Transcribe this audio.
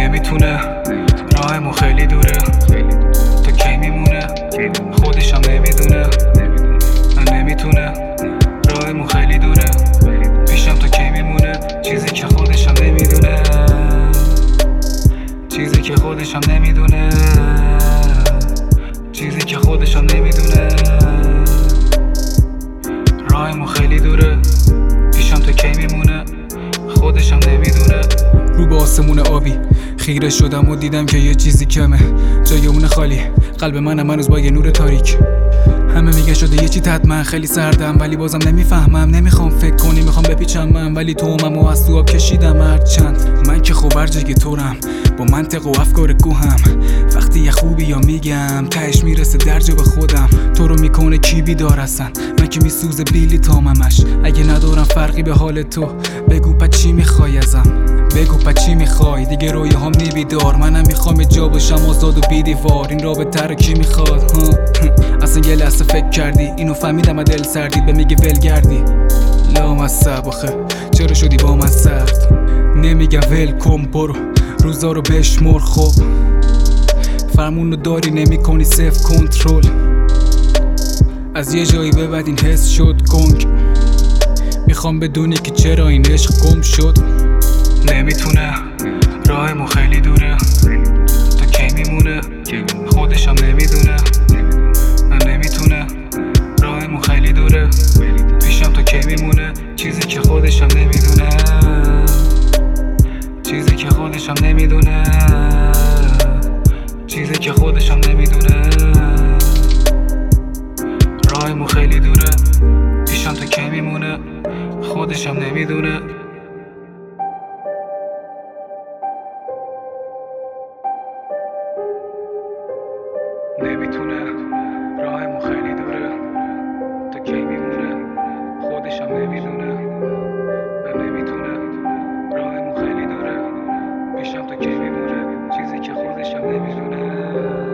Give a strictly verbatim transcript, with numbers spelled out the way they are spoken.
نمیتونه راهمون خیلی دوره تا کی میمونه خودشم نمیدونه من نمیتونه راهمون خیلی دوره پیشم تا کی میمونه چیزی که خودشم نمیدونه چیزی که خودشم نمیدونه چیزی که خودشم نمیدونه راهمون خیلی دوره پیشم تا کی میمونه خودشم نمیدونه. رو به آسمون آبی خیره شدم و دیدم که یه چیزی کمه، جای اون خالی، قلب منم هنوز با یه نور تاریک. همه میگه شده یه چی حتما خیلی سردم، ولی بازم نمیفهمم، نمیخوام فکر کنی، میخوام بپیچم من، ولی تو هممو از تو آب کشیدم. هرچند من که خوب برجگی طورم، با منطق و افکار کوهم، وقتی یه خوبی یا میگم تهش میرسه درجا به خودم. تو رو میکنه کی بیدار هستن، من که میسوزه بیلی تاممش. اگه ندارم فرقی به حال تو، بگو پا چی میخوای ازم، بگو پا چی میخوای دیگه. رویه هم بیدار، منم میخوام جا باشم آزاد و بی دیوار. این رابطه رو کی میخواد؟ اصلا یه لحظه فکر کردی اینو فهمیدم دل سردی به میگه ولگردی. لامصب آخه چرا شدی با من سرد؟ نمیگم ول کن برو، روزا رو بشمر. خب فرمونو داری نمی کنی صفر کنترل، از یه جایی به بعد این حس شد گنگ. میخوام بدونی که چرا این عشق گم شد. نمیتونه راهمون خیلی دوره تا کی میمونه خودشم نمیدونه من نمیتونه راهمون خیلی دوره پیشم تا کی میمونه چیزی که خودشم نمیدونه چیزی که خودشم نمیدونه چیزی که خودشم نمیدونه راهمون خیلی دوره پیشم تا کی میمونه خودشم نمیدونه. نمیتونه راهمون خیلی دوره تا کی میمونه خودشم نمیدونه من نمیتونه راهمون خیلی دوره پیشم تا کی میمونه چیزی که خودشم نمیدونه.